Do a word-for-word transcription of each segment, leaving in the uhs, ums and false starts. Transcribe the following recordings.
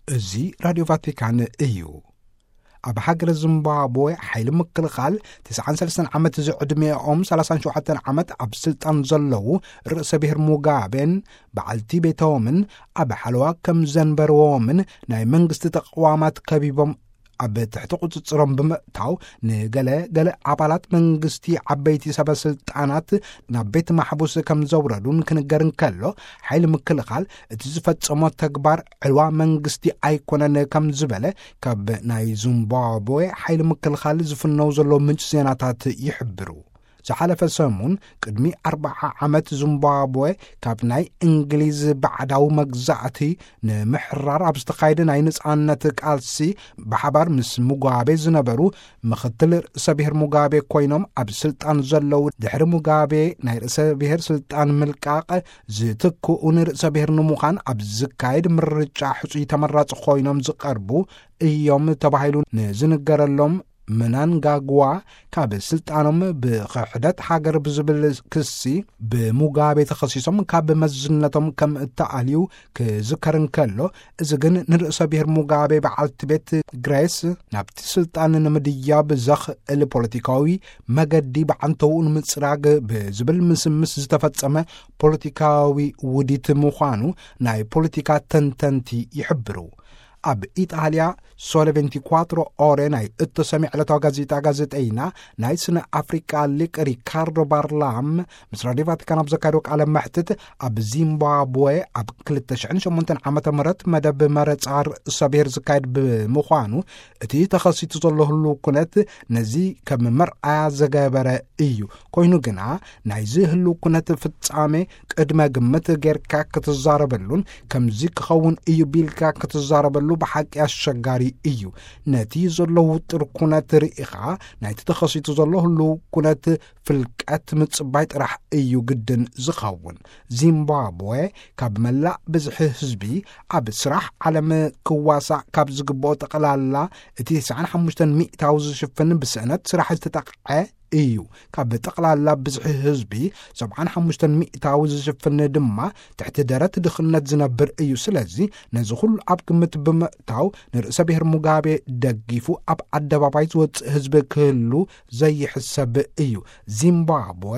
እዚ راديو ቫቲካን እዩ። ኣብ ሃገር ዚምባብዌ ሓይሊ ምክልኻል تسعة وثلاثين ዓመት ዝዕድሚኦም ثلاثة وسبعين ዓመት ኣብ ስልጣን ዘለዉ ርእሰ ብሔር ሙጋቤን በዓልቲ ቤቶምን ኣብ ሓለዋ ከም ዘንበርዎምን ናይ መንግስቲ ተቋማት ከቢቦም ኣብ ትሕቲ ቁጽጽሮም ብምእታው ንገለ ገለ ኣባላት መንግስቲ ዓበይቲ ሰበስልጣናት ናብ ቤት ማሕቡስ ከም ዘውረዱን ክንገርን ከሎ ሓይሊ ምክልኻል እቲ ዝፈጸሞ ተግባር ዕልዋ መንግስቲ ኣይኮነን ከም ዝበለ ካብ ናይ ዚምባብዌ ሓይሊ ምክልኻል ዝፍነው ዘሎ ምንጭ ዜናታት ይሕብሩ። ዝሓለፈ ሰሙን ቅድሚ أربعة ዓመት ዚምባብዌ ካብ ናይ እንግሊዝ ባዕዳዊ መግዛእቲ ንምሕራር ኣብ ዝተኻየደ ናይ ነጻነት ቃልሲ ብሓባር ምስ ሙጋቤ ዝነበሩ ምክትል ርእሰ ብሔር ሙጋቤ ኮይኖም ኣብ ስልጣን ዘለዉ ድሕሪ ሙጋቤ ናይ ርእሰ ብሔር ስልጣን ምልቃቕ ዝትክኡን ርእሰ ብሔር ንምዃን ኣብ ዝካየድ ምርጫ ሕጹይ ተመራጺ ኮይኖም ዝቐርቡ እዮም ተባሂሉ ንዝንገረሎም ምናንጋግዋ ካብ ስልጣኖም ብክሕደት ሃገር ብዝብል ክሲ ብሙጋቤ ተኸሲሶም ካብ መዝነቶም ከም እተኣልዩ ክዝከርን ከሎ እዚ ግን ንርእሰ ብሔር ሙጋቤ በዓልቲ ቤት ግሬስ ናብቲ ስልጣን ንምድያብ ዘኽእል ፖለቲካዊ መገዲ ብዓንተው ንምፅራግ ብዝብል ምስምስ ዝተፈጸመ ፖለቲካዊ ውዲት ምዃኑ ናይ ፖለቲካ ተንተንቲ ይሕብሩ። ኣብ ኢጣልያ ሶለ ventiquattro ore ናይ እተሰሚዕ ዕለታዊ ጋዜጣ ጋዜጠይና ናይ ስነ ኣፍሪቃ ሊቅ ሪካርዶ ባርላም ምስ ራድዮ ቫቲካን ኣብ ዘካየዶ ቃለ መሕትት ኣብ ዚምባብዌ ኣብ ክልተ ሽሕን ሸሞንተን ዓመተ ምህረት መደብ መረፃ ርእሰ ብሔር ዝካየድ ብምዃኑ እቲ ተኸሲቱ ዘሎ ህሉ ኩነት ነዚ ከም መርኣያ ዘገበረ እዩ። ኮይኑ ግና ናይዚ ህሉ ኩነት ፍጻሜ ቅድመ ግምት ጌርካ ክትዛረበሉን ከምዚ ክኸውን እዩ ቢልካ ክትዛረበሉ ብሓቂ ኣሸጋሪ እዩ። ነቲ ዘሎ ውጥር ኩነት ርኢኻ ናይቲ ተኸሲቱ ዘሎ ህሉ ኩነት ፍልቀት ምጽባይ ጥራሕ እዩ ግድን ዝኸውን። ዚምባብዌ ካብ መላእ ብዝሒ ህዝቢ ኣብ ስራሕ ዓለም ክዋሳእ ካብ ዝግብኦ ጠቕላላ እቲ تسعة وخمسين ሚእታዊ ዝሽፍን ብስእነት ስራሕ ዝተጠቕዐ እዩ። ካብ ጠቕላላ ብዝሒ ህዝቢ سبعة وخمسين ሚእታዊ ዝሽፍን ድማ ትሕቲ ደረት ድኽነት ዝነብር እዩ። ስለዚ ነዚ ኩሉ ኣብ ግምት ብምእታው ንርእሰ ብሔር ሙጋቤ ደጊፉ ኣብ ኣደባባይ ዝወፅእ ህዝቢ ክህሉ ዘይሕሰብ እዩ። ዚምባብዌ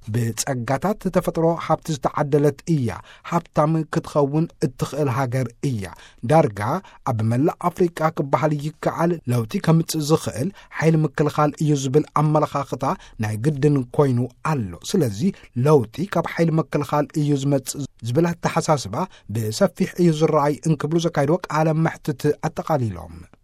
ብጸጋታት ተፈጥሮ ሃብቲ ዝተዓደለት እያ። ሃብታም ክትኸውን እትኽእል ሃገር እያ። ዳርጋ ኣብ መላእ ኣፍሪቃ ክበሃል ይከኣል ለውጢ ከምጽእ ዝኽእል ሓይሊ ምክልኻል እዩ ዝብል ኣመለኻኽታ ናይ ግድን ኮይኑ ኣሎ። ስለዚ ለውጢ ካብ ሓይሊ ምክልኻል እዩ ዝመጽእ ዝብል ኣተሓሳስባ ብሰፊሕ እዩ ዝረኣይ እንክብሉ ዘካይዶ ቃለ መሕትት ኣጠቓሊሎም